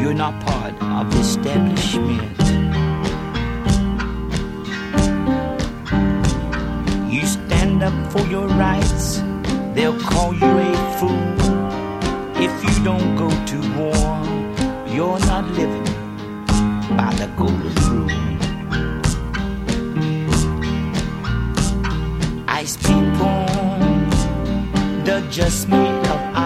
you're not part of the establishment. You stand up for your rights, they'll call you a fool. If you don't go to war, you're not living by the golden rule. Ice people, they're just made of